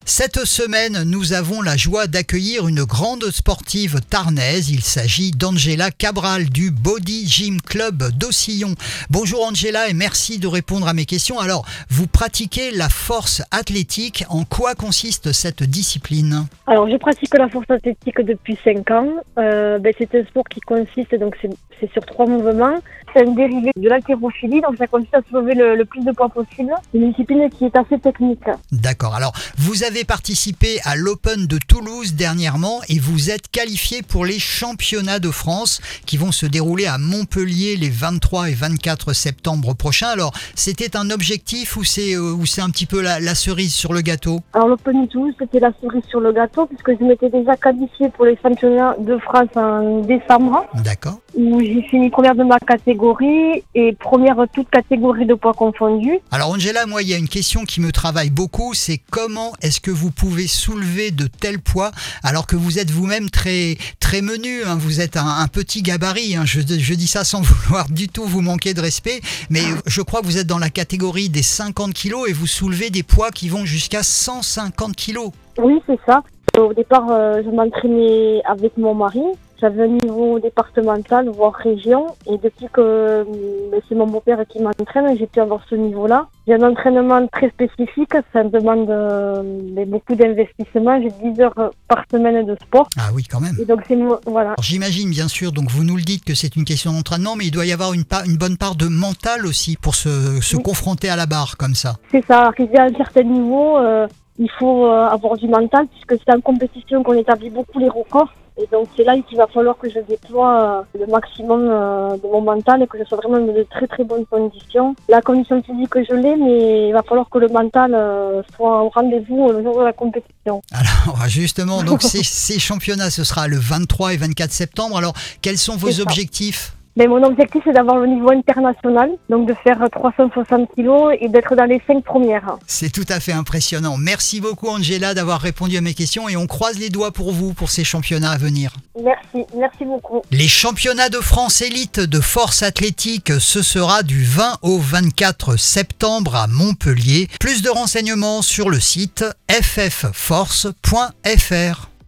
Cette semaine, nous avons la joie d'accueillir une grande sportive tarnaise. Il s'agit d'Angela Cabral du Body Gym Club d'Aucillon. Bonjour Angela et merci de répondre à mes questions. Alors, vous pratiquez la force athlétique. En quoi consiste cette discipline ? Alors, je pratique la force athlétique depuis 5 ans. C'est un sport qui consiste, donc c'est sur 3 mouvements. C'est un dérivé de l'haltérophilie, donc ça consiste à soulever le plus de poids possible. C'est une discipline qui est assez technique. D'accord. Alors, vous avez participé à l'Open de Toulouse dernièrement et vous êtes qualifié pour les championnats de France qui vont se dérouler à Montpellier les 23 et 24 septembre prochains. Alors, c'était un objectif ou c'est un petit peu la cerise sur le gâteau ? Alors, l'Open de Toulouse, c'était la cerise sur le gâteau puisque je m'étais déjà qualifiée pour les championnats de France en décembre. D'accord. Où j'ai fini première de ma catégorie et première toute catégorie de poids confondus. Alors Angela, moi il y a une question qui me travaille beaucoup, c'est comment est-ce que vous pouvez soulever de tels poids alors que vous êtes vous-même très très menu, hein, vous êtes un petit gabarit, hein, je dis ça sans vouloir du tout vous manquer de respect, mais je crois que vous êtes dans la catégorie des 50 kilos et vous soulevez des poids qui vont jusqu'à 150 kilos. Oui, c'est ça. Au départ, je m'entraînais avec mon mari. J'avais un niveau départemental, voire région. Et depuis que c'est mon beau-père qui m'entraîne, j'ai pu avoir ce niveau-là. J'ai un entraînement très spécifique. Ça demande beaucoup d'investissement. J'ai 10 heures par semaine de sport. Ah oui, quand même. Et donc, voilà. Alors, j'imagine, bien sûr, donc vous nous le dites que c'est une question d'entraînement, mais il doit y avoir une bonne part de mental aussi pour se confronter à la barre comme ça. C'est ça. Arriver à un certain niveau, il faut avoir du mental puisque c'est en compétition qu'on établit beaucoup les records. Et donc c'est là qu'il va falloir que je déploie le maximum de mon mental et que je sois vraiment dans de très très bonnes conditions. La condition physique je l'ai, mais il va falloir que le mental soit au rendez-vous le jour de la compétition. Alors justement, donc ces championnats, ce sera le 23 et 24 septembre. Alors quels sont vos objectifs ? Mon objectif, c'est d'avoir le niveau international, donc de faire 360 kilos et d'être dans les 5 premières. C'est tout à fait impressionnant. Merci beaucoup Angela d'avoir répondu à mes questions et on croise les doigts pour vous pour ces championnats à venir. Merci beaucoup. Les championnats de France élite de force athlétique, ce sera du 20 au 24 septembre à Montpellier. Plus de renseignements sur le site ffforce.fr.